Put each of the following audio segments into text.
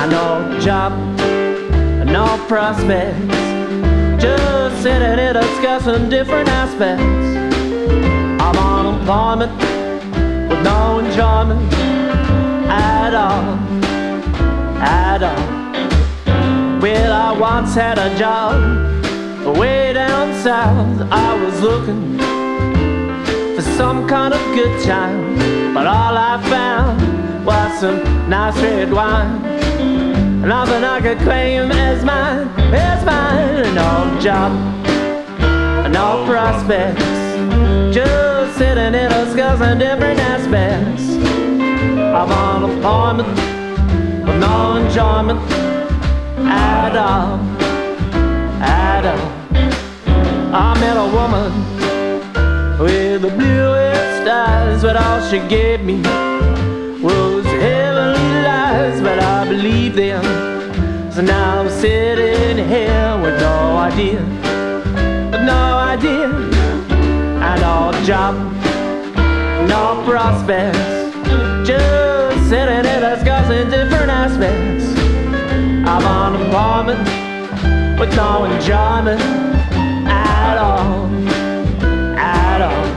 No job, no prospects, just sitting here discussing different aspects of unemployment with no enjoyment at all, at all. Well, I once had a job way down south. I was looking for some kind of good time, but all I found was some nice red wine. Nothing I could claim as mine, as mine. No job, no prospects, just sitting here discussing different aspects of unemployment with no enjoyment at all, at all. I met a woman with the bluest eyes, but all she gave me was heavenly lies, but I believed them. So now I'm sitting here with no idea, with no idea. And no job, no prospects, just sitting here discussing different aspects of unemployment with no enjoyment at all, at all.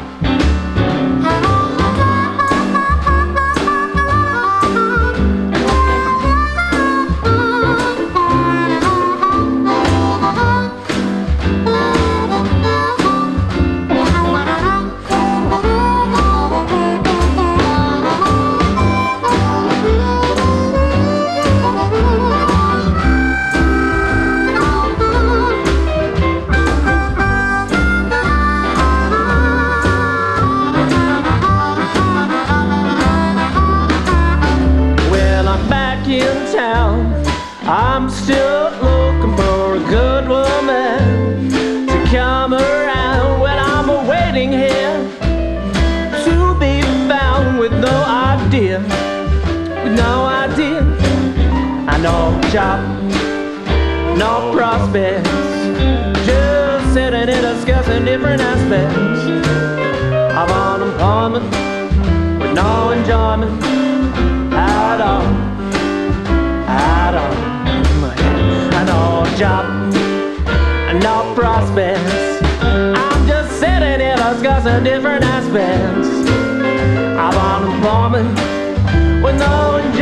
I'm still looking for a good woman to come around when I'm waiting here to be found with no idea, with no idea. I no job, no prospects, just sitting here discussing different aspects of unemployment with no enjoyment at all, at all. No job, no prospects, I'm just sitting here discussing different aspects of unemployment with no